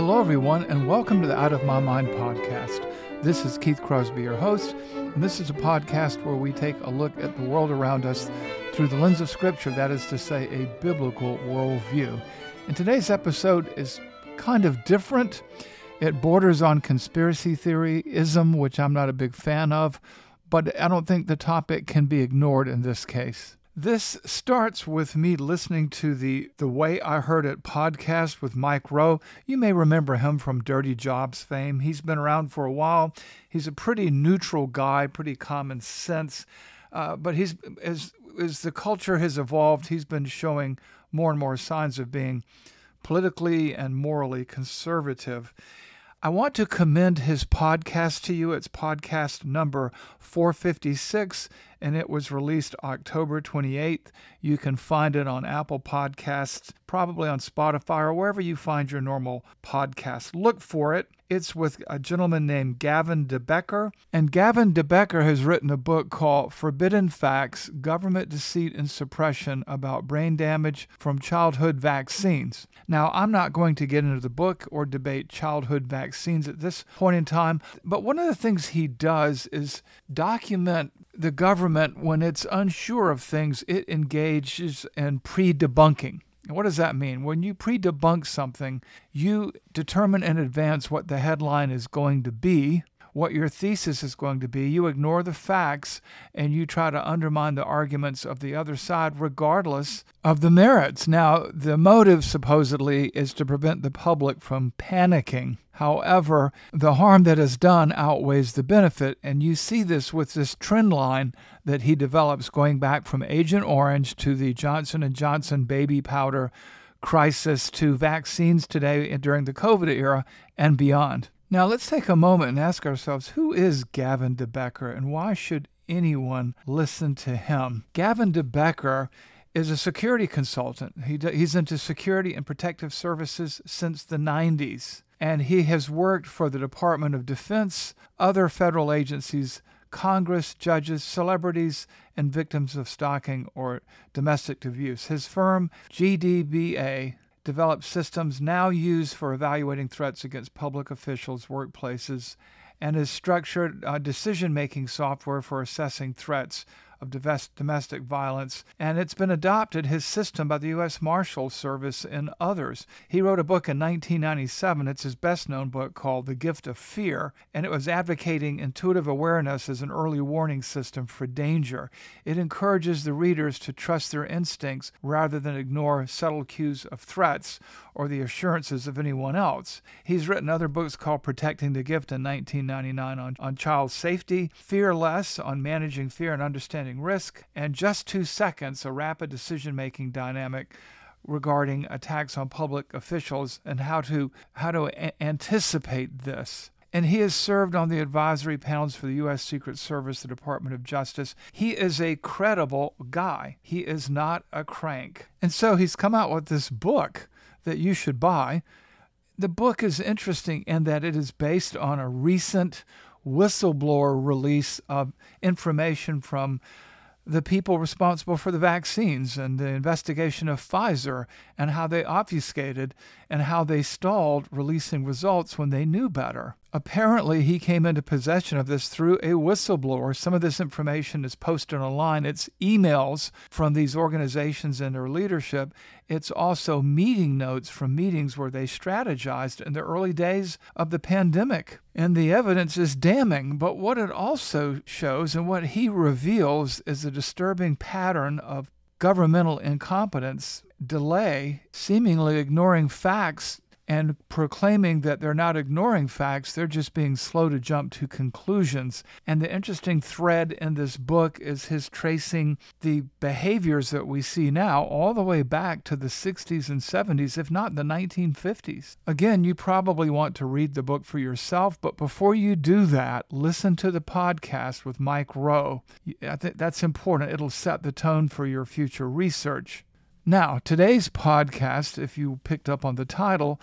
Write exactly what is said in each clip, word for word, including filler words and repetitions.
Hello, everyone, and welcome to the Out of My Mind podcast. This is Keith Crosby, your host, and this is a podcast where we take a look at the world around us through the lens of Scripture, that is to say, a biblical worldview. And today's episode is kind of different. It borders on conspiracy theoryism, which I'm not a big fan of, but I don't think the topic can be ignored in this case. This starts with me listening to the The Way I Heard It podcast with Mike Rowe. You may remember him from Dirty Jobs fame. He's been around for a while. He's a pretty neutral guy, pretty common sense. Uh, but he's as, as the culture has evolved, he's been showing more and more signs of being politically and morally conservative. I want to commend his podcast to you. It's podcast number four fifty-six, and it was released October twenty-eighth. You can find it on Apple Podcasts, probably on Spotify, or wherever you find your normal podcast. Look for it. It's with a gentleman named Gavin de Becker. And Gavin de Becker has written a book called Forbidden Facts, Government Deceit and Suppression About Brain Damage from Childhood Vaccines. Now, I'm not going to get into the book or debate childhood vaccines at this point in time, but one of the things he does is document the government when it's unsure of things, it engages in pre-debunking. What does that mean? When you pre-debunk something, you determine in advance what the headline is going to be, what your thesis is going to be. You ignore the facts, and you try to undermine the arguments of the other side regardless of the merits. Now, the motive supposedly is to prevent the public from panicking. However, the harm that is done outweighs the benefit, and you see this with this trend line that he develops going back from Agent Orange to the Johnson and Johnson baby powder crisis to vaccines today during the COVID era and beyond. Now, let's take a moment and ask ourselves, who is Gavin de Becker, and why should anyone listen to him? Gavin de Becker is a security consultant. He, he's into security and protective services since the nineties. And he has worked for the Department of Defense, other federal agencies, Congress, judges, celebrities, and victims of stalking or domestic abuse. His firm, G D B A, develops systems now used for evaluating threats against public officials, workplaces, and has structured uh, decision-making software for assessing threats of domestic violence, and it's been adopted, his system, by the U S Marshal Service and others. He wrote a book in nineteen ninety-seven, it's his best-known book, called The Gift of Fear, and it was advocating intuitive awareness as an early warning system for danger. It encourages the readers to trust their instincts rather than ignore subtle cues of threats or the assurances of anyone else. He's written other books called Protecting the Gift in nineteen ninety-nine on, on child safety, Fearless on managing fear and understanding risk, and Just Two Seconds, a rapid decision-making dynamic regarding attacks on public officials and how to how to a- anticipate this. And he has served on the advisory panels for the U S Secret Service, the Department of Justice. He is a credible guy. He is not a crank. And so he's come out with this book that you should buy. The book is interesting in that it is based on a recent whistleblower release of information from the people responsible for the vaccines and the investigation of Pfizer and how they obfuscated and how they stalled releasing results when they knew better. Apparently, he came into possession of this through a whistleblower. Some of this information is posted online. It's emails from these organizations and their leadership. It's also meeting notes from meetings where they strategized in the early days of the pandemic. And the evidence is damning. But what it also shows and what he reveals is a disturbing pattern of governmental incompetence, delay, seemingly ignoring facts, and proclaiming that they're not ignoring facts, they're just being slow to jump to conclusions. And the interesting thread in this book is his tracing the behaviors that we see now all the way back to the sixties and seventies, if not the nineteen fifties. Again, you probably want to read the book for yourself, but before you do that, listen to the podcast with Mike Rowe. I think that's important. It'll set the tone for your future research. Now, today's podcast, if you picked up on the title,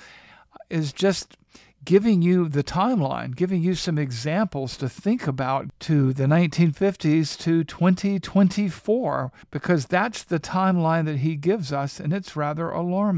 is just giving you the timeline, giving you some examples to think about to the nineteen fifties to twenty twenty-four, because that's the timeline that he gives us, and it's rather alarming.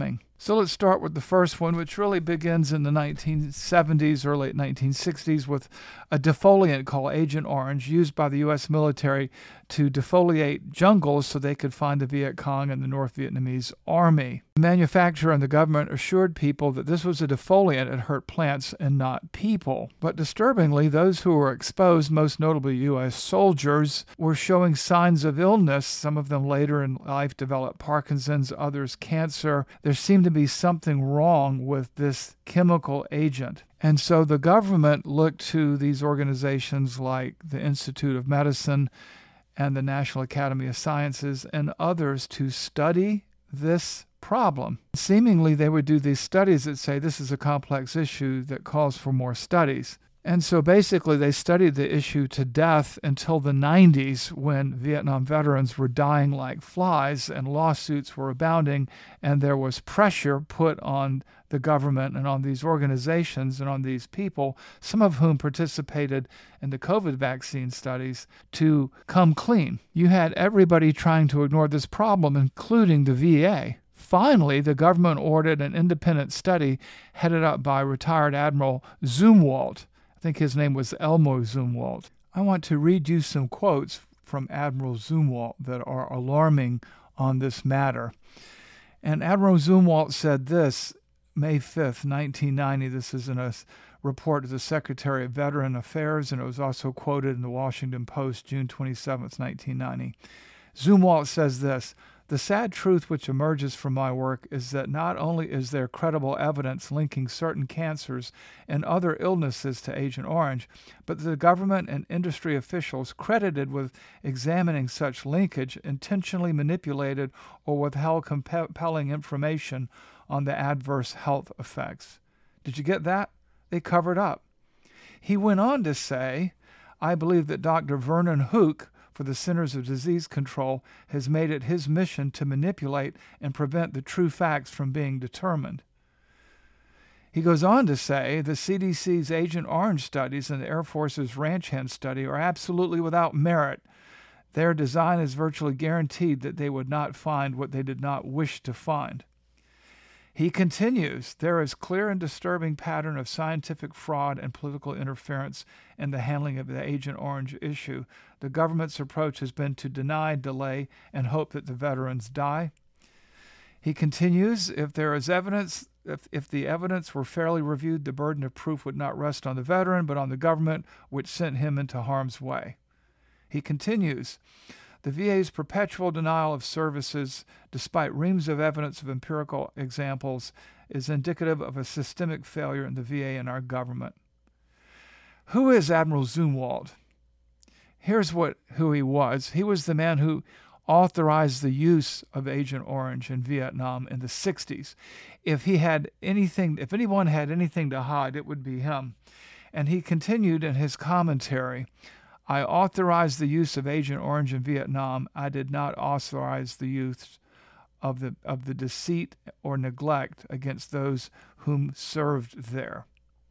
So let's start with the first one, which really begins in the nineteen seventies or late nineteen sixties with a defoliant called Agent Orange used by the U S military to defoliate jungles so they could find the Viet Cong and the North Vietnamese army. The manufacturer and the government assured people that this was a defoliant that hurt plants and not people. But disturbingly, those who were exposed, most notably U S soldiers, were showing signs of illness. Some of them later in life developed Parkinson's, others cancer. There seemed to be something wrong with this chemical agent. And so the government looked to these organizations like the Institute of Medicine and the National Academy of Sciences and others to study this problem. Seemingly, they would do these studies that say this is a complex issue that calls for more studies. And so basically, they studied the issue to death until the nineties when Vietnam veterans were dying like flies and lawsuits were abounding, and there was pressure put on the government and on these organizations and on these people, some of whom participated in the COVID vaccine studies, to come clean. You had everybody trying to ignore this problem, including the V A. Finally, the government ordered an independent study headed up by retired Admiral Zumwalt. I think his name was Elmo Zumwalt. I want to read you some quotes from Admiral Zumwalt that are alarming on this matter. And Admiral Zumwalt said this, May fifth, nineteen ninety. This is in a report to the Secretary of Veteran Affairs, and it was also quoted in the Washington Post, June twenty-seventh, nineteen ninety. Zumwalt says this, "The sad truth which emerges from my work is that not only is there credible evidence linking certain cancers and other illnesses to Agent Orange, but the government and industry officials credited with examining such linkage intentionally manipulated or withheld compelling information on the adverse health effects." Did you get that? They covered up. He went on to say, "I believe that Doctor Vernon Hook for the Centers of Disease Control has made it his mission to manipulate and prevent the true facts from being determined." He goes on to say, "The C D C's Agent Orange studies and the Air Force's Ranch Hand study are absolutely without merit. Their design is virtually guaranteed that they would not find what they did not wish to find." He continues, "There is clear and disturbing pattern of scientific fraud and political interference in the handling of the Agent Orange issue. The government's approach has been to deny, delay, and hope that the veterans die." He continues, "If there is evidence, if, if the evidence were fairly reviewed, the burden of proof would not rest on the veteran, but on the government, which sent him into harm's way." He continues, "The V A's perpetual denial of services, despite reams of evidence of empirical examples, is indicative of a systemic failure in the V A and our government." Who is Admiral Zumwalt? Here's what who he was. He was the man who authorized the use of Agent Orange in Vietnam in the sixties. If he had anything, if anyone had anything to hide, it would be him. And he continued in his commentary, "I authorized the use of Agent Orange in Vietnam. I did not authorize the use of the of the deceit or neglect against those whom served there."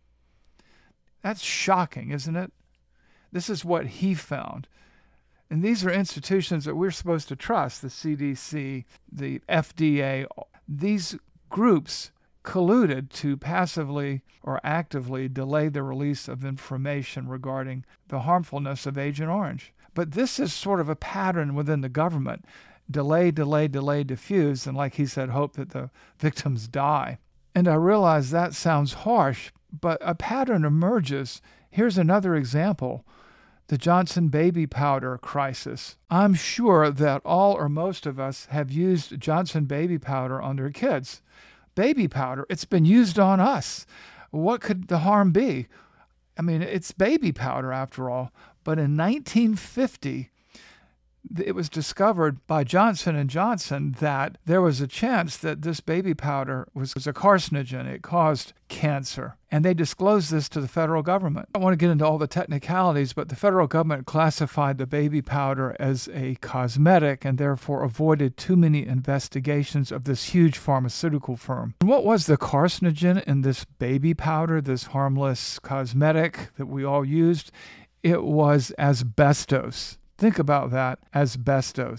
That's shocking, isn't it? This is what he found. And these are institutions that we're supposed to trust, the C D C, the F D A. These groups colluded to passively or actively delay the release of information regarding the harmfulness of Agent Orange. But this is sort of a pattern within the government. Delay, delay, delay, diffuse, and like he said, hope that the victims die. And I realize that sounds harsh, but a pattern emerges. Here's another example. The Johnson baby powder crisis. I'm sure that all or most of us have used Johnson baby powder on their kids. Baby powder, it's been used on us. What could the harm be? I mean, it's baby powder after all. But in nineteen fifty, it was discovered by Johnson and Johnson that there was a chance that this baby powder was, was a carcinogen. It caused cancer. And they disclosed this to the federal government. I don't want to get into all the technicalities, but the federal government classified the baby powder as a cosmetic and therefore avoided too many investigations of this huge pharmaceutical firm. And what was the carcinogen in this baby powder, this harmless cosmetic that we all used? It was asbestos. Think about that, asbestos.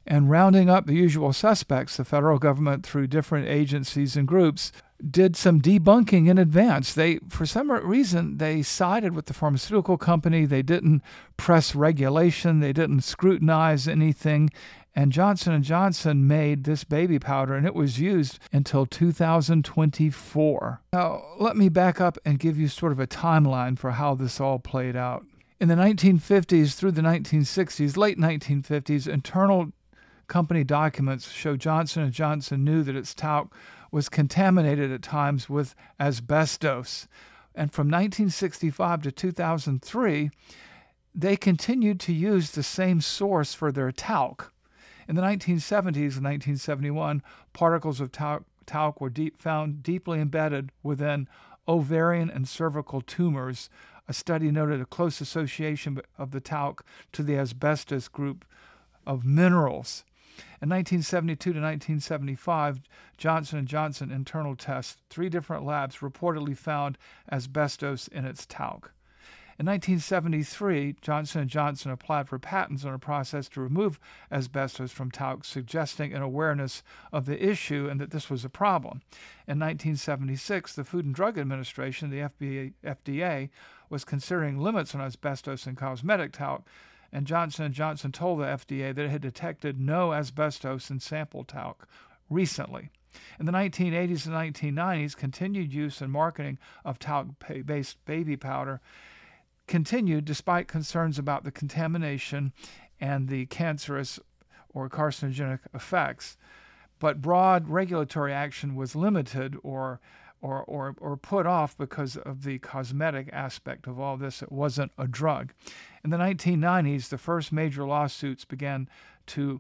And rounding up the usual suspects, the federal government, through different agencies and groups, did some debunking in advance. They, for some reason, they sided with the pharmaceutical company. They didn't press regulation. They didn't scrutinize anything. And Johnson and Johnson made this baby powder, and it was used until two thousand twenty-four. Now, let me back up and give you sort of a timeline for how this all played out. In the nineteen fifties through the nineteen sixties, late nineteen fifties, internal company documents show Johnson and Johnson knew that its talc was contaminated at times with asbestos. And from nineteen sixty-five to two thousand three, they continued to use the same source for their talc. In the nineteen seventies and nineteen seventy-one, particles of talc, talc were deep, found deeply embedded within ovarian and cervical tumors. A study noted a close association of the talc to the asbestos group of minerals. In nineteen seventy-two to nineteen seventy-five, Johnson and Johnson internal tests, three different labs reportedly found asbestos in its talc. In nineteen seventy-three, Johnson and Johnson applied for patents on a process to remove asbestos from talc, suggesting an awareness of the issue and that this was a problem. In nineteen seventy-six, the Food and Drug Administration, the F D A, was considering limits on asbestos in cosmetic talc, and Johnson and Johnson told the F D A that it had detected no asbestos in sample talc recently. In the nineteen eighties and nineteen nineties, continued use and marketing of talc-based baby powder continued despite concerns about the contamination and the cancerous or carcinogenic effects. But broad regulatory action was limited or or or or put off because of the cosmetic aspect of all this. It wasn't a drug. In the nineteen nineties, the first major lawsuits began to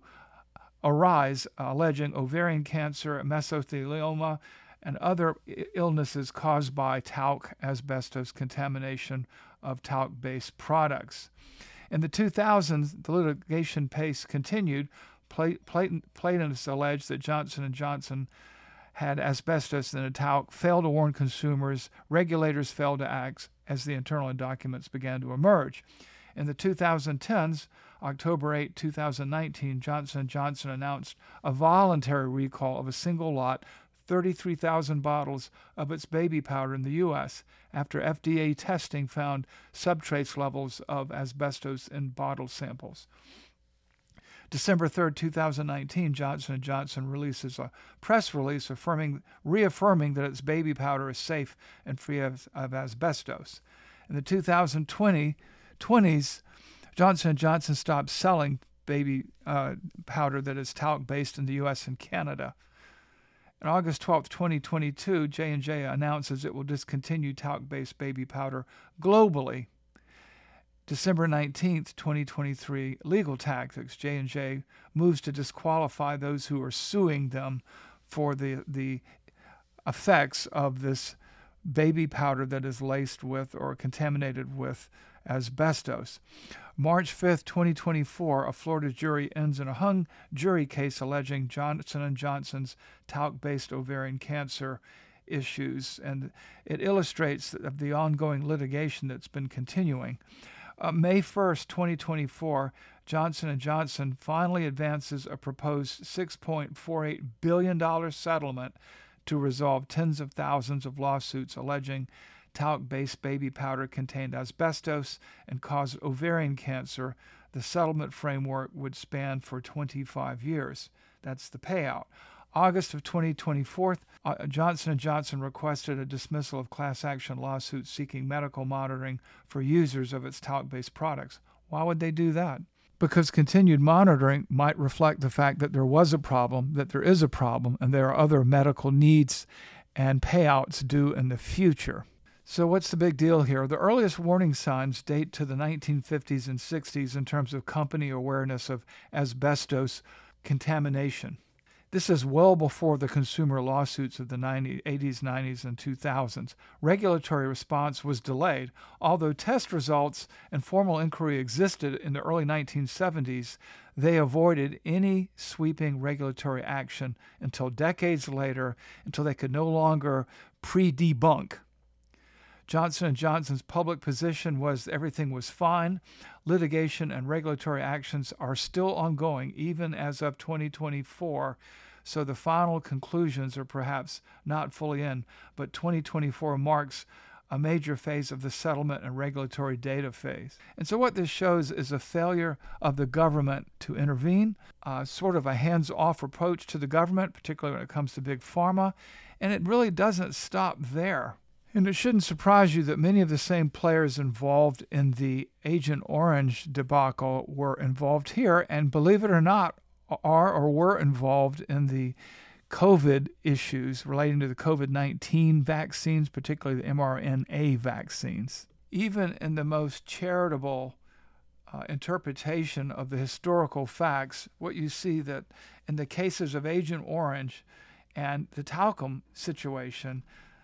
arise, alleging ovarian cancer, mesothelioma, and other illnesses caused by talc asbestos contamination of talc-based products. In the two thousands, the litigation pace continued. Plaintiffs alleged that Johnson and Johnson had asbestos in the talc, failed to warn consumers, regulators failed to act as the internal documents began to emerge. In the two thousand tens, October eighth, two thousand nineteen, Johnson and Johnson announced a voluntary recall of a single lot, thirty-three thousand bottles of its baby powder in the U S after F D A testing found subtrace levels of asbestos in bottle samples. December third, two thousand nineteen, Johnson and Johnson releases a press release affirming, reaffirming that its baby powder is safe and free of, of asbestos. In the two thousand twenties, Johnson and Johnson stopped selling baby uh, powder that is talc-based in the U S and Canada. On August twelfth, twenty twenty-two, J and J announces it will discontinue talc-based baby powder globally. December nineteenth, twenty twenty-three, legal tactics. J and J moves to disqualify those who are suing them for the, the effects of this baby powder that is laced with or contaminated with asbestos. March fifth, twenty twenty-four, a Florida jury ends in a hung jury case alleging Johnson and Johnson's talc-based ovarian cancer issues, and it illustrates the ongoing litigation that's been continuing. Uh, May first, twenty twenty-four, Johnson and Johnson finally advances a proposed six point four eight billion dollars settlement to resolve tens of thousands of lawsuits alleging talc-based baby powder contained asbestos and caused ovarian cancer. The settlement framework would span for twenty-five years. That's the payout. August of twenty twenty-four, uh, Johnson and Johnson requested a dismissal of class action lawsuits seeking medical monitoring for users of its talc-based products. Why would they do that? Because continued monitoring might reflect the fact that there was a problem, that there is a problem, and there are other medical needs and payouts due in the future. So what's the big deal here? The earliest warning signs date to the nineteen fifties and sixties in terms of company awareness of asbestos contamination. This is well before the consumer lawsuits of the nineties, eighties, nineties, and two thousands. Regulatory response was delayed. Although test results and formal inquiry existed in the early nineteen seventies, they avoided any sweeping regulatory action until decades later, until they could no longer pre-debunk. Johnson and Johnson's public position was everything was fine. Litigation and regulatory actions are still ongoing, even as of twenty twenty-four. So the final conclusions are perhaps not fully in, but twenty twenty-four marks a major phase of the settlement and regulatory data phase. And so what this shows is a failure of the government to intervene, uh, sort of a hands-off approach to the government, particularly when it comes to big pharma, and it really doesn't stop there. And it shouldn't surprise you that many of the same players involved in the Agent Orange debacle were involved here, and believe it or not, are or were involved in the COVID issues relating to the COVID nineteen vaccines, particularly the mRNA vaccines. Even in the most charitable uh, interpretation of the historical facts, what you see that in the cases of Agent Orange and the talcum situation,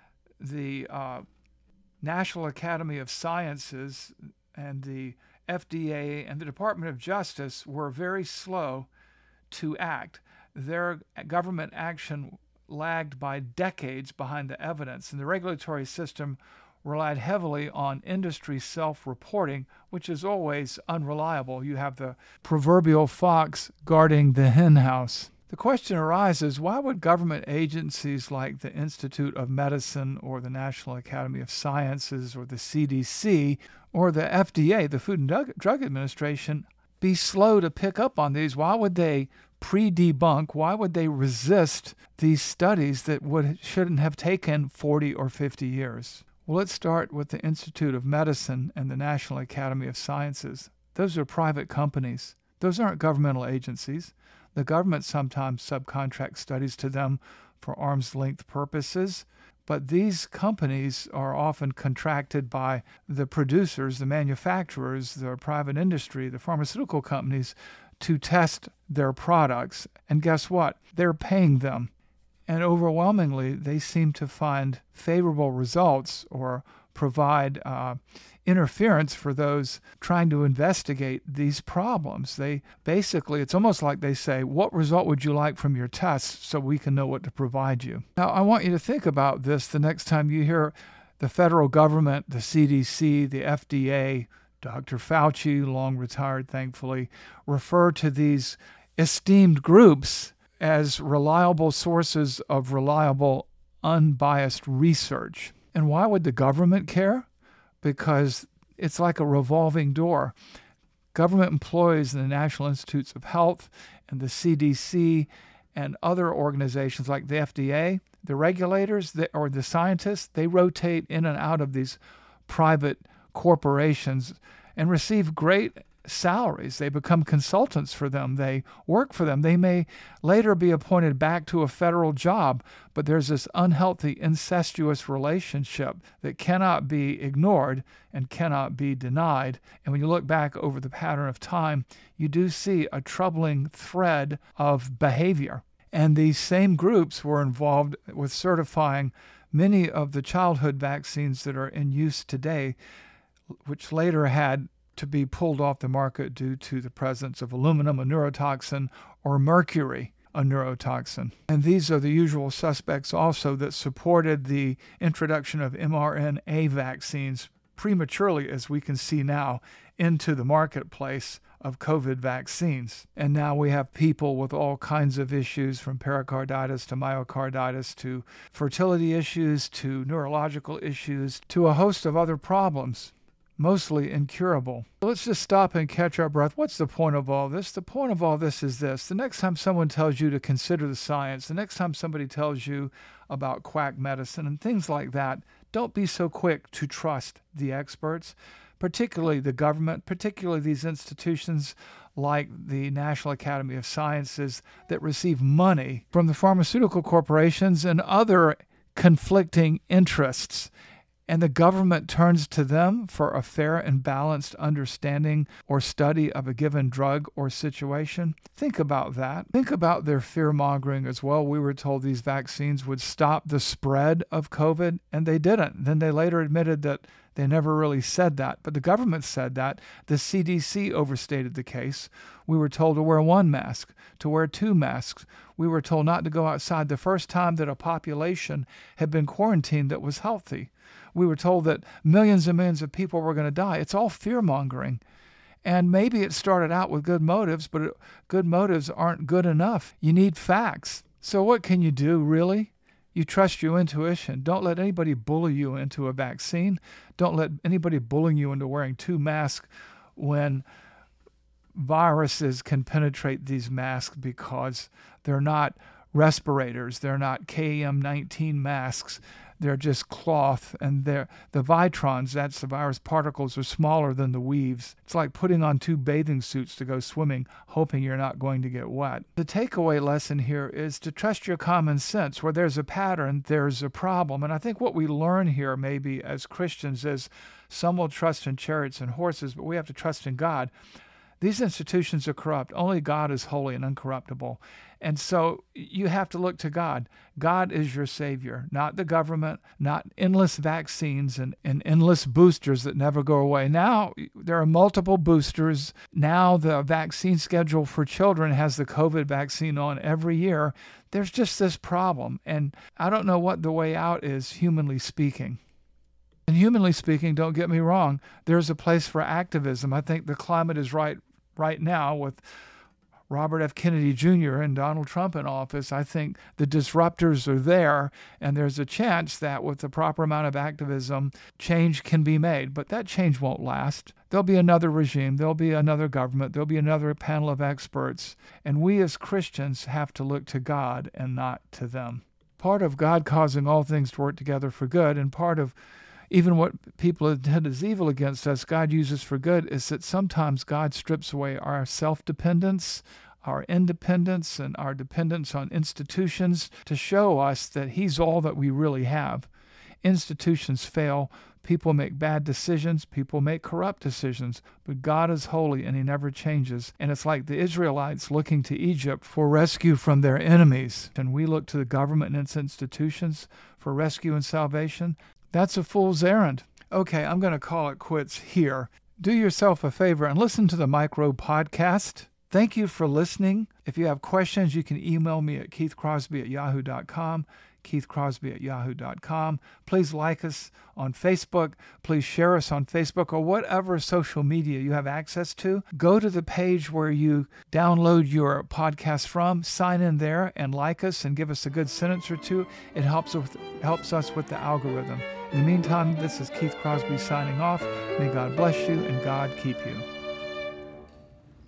the uh, National Academy of Sciences and the F D A and the Department of Justice were very slow to act. Their government action lagged by decades behind the evidence, and the regulatory system relied heavily on industry self-reporting, which is always unreliable. You have the proverbial fox guarding the hen house. The question arises, why would government agencies like the Institute of Medicine or the National Academy of Sciences or the C D C or the F D A, the Food and Drug Administration, be slow to pick up on these? Why would they pre-debunk? Why would they resist these studies that would shouldn't have taken forty or fifty years? Well, let's start with the Institute of Medicine and the National Academy of Sciences. Those are private companies. Those aren't governmental agencies. The government sometimes subcontracts studies to them for arm's length purposes, but these companies are often contracted by the producers, the manufacturers, the private industry, the pharmaceutical companies to test their products. And guess what? They're paying them. And overwhelmingly, they seem to find favorable results or provide uh, interference for those trying to investigate these problems. They basically, it's almost like they say, what result would you like from your tests so we can know what to provide you? Now, I want you to think about this the next time you hear the federal government, the C D C, the F D A, Doctor Fauci, long retired, thankfully, refer to these esteemed groups as reliable sources of reliable, unbiased research. And why would the government care? Because it's like a revolving door. Government employees in the National Institutes of Health and the C D C and other organizations like the F D A, the regulators or the scientists, they rotate in and out of these private corporations and receive great salaries. They become consultants for them. They work for them. They may later be appointed back to a federal job, but there's this unhealthy, incestuous relationship that cannot be ignored and cannot be denied. And when you look back over the pattern of time, you do see a troubling thread of behavior. And these same groups were involved with certifying many of the childhood vaccines that are in use today, which later had to be pulled off the market due to the presence of aluminum, a neurotoxin, or mercury, a neurotoxin. And these are the usual suspects also that supported the introduction of mRNA vaccines prematurely, as we can see now, into the marketplace of COVID vaccines. And now we have people with all kinds of issues, from pericarditis to myocarditis to fertility issues to neurological issues to a host of other problems, mostly incurable. Let's just stop and catch our breath. What's the point of all this? The point of all this is this. The next time someone tells you to consider the science, the next time somebody tells you about quack medicine and things like that, don't be so quick to trust the experts, particularly the government, particularly these institutions like the National Academy of Sciences that receive money from the pharmaceutical corporations and other conflicting interests. And the government turns to them for a fair and balanced understanding or study of a given drug or situation. Think about that. Think about their fear-mongering as well. We were told these vaccines would stop the spread of COVID, and they didn't. Then they later admitted that They never really said that, but the government said that. The C D C overstated the case. We were told to wear one mask, to wear two masks. We were told not to go outside the first time that a population had been quarantined that was healthy. We were told that millions and millions of people were going to die. It's all fear-mongering. And maybe it started out with good motives, but it, good motives aren't good enough. You need facts. So what can you do, really? You trust your intuition. Don't let anybody bully you into a vaccine. Don't let anybody bully you into wearing two masks when viruses can penetrate these masks because they're not respirators. They're not K M nineteen masks. They're just cloth, and they're, the vitrons, that's the virus particles, are smaller than the weaves. It's like putting on two bathing suits to go swimming, hoping you're not going to get wet. The takeaway lesson here is to trust your common sense. Where there's a pattern, there's a problem. And I think what we learn here maybe as Christians is some will trust in chariots and horses, but we have to trust in God. These institutions are corrupt. Only God is holy and uncorruptible. And so you have to look to God. God is your Savior, not the government, not endless vaccines and, and endless boosters that never go away. Now there are multiple boosters. Now the vaccine schedule for children has the COVID vaccine on every year. There's just this problem. And I don't know what the way out is, humanly speaking. And humanly speaking, don't get me wrong, there's a place for activism. I think the climate is right right now with Robert F. Kennedy Junior and Donald Trump in office. I think the disruptors are there, and there's a chance that with the proper amount of activism, change can be made. But that change won't last. There'll be another regime. There'll be another government. There'll be another panel of experts. And we as Christians have to look to God and not to them. Part of God causing all things to work together for good, and part of even what people intend as evil against us, God uses for good, is that sometimes God strips away our self-dependence, our independence, and our dependence on institutions to show us that He's all that we really have. Institutions fail. People make bad decisions. People make corrupt decisions. But God is holy and He never changes. And it's like the Israelites looking to Egypt for rescue from their enemies. And we look to the government and its institutions for rescue and salvation. That's a fool's errand. Okay, I'm going to call it quits here. Do yourself a favor and listen to the Micro Podcast. Thank you for listening. If you have questions, you can email me at keith crosby at yahoo dot com, keith crosby at yahoo dot com. Please like us on Facebook. Please share us on Facebook or whatever social media you have access to. Go to the page where you download your podcast from, sign in there and like us and give us a good sentence or two. It helps with, helps us with the algorithm. In the meantime, this is Keith Crosby signing off. May God bless you and God keep you.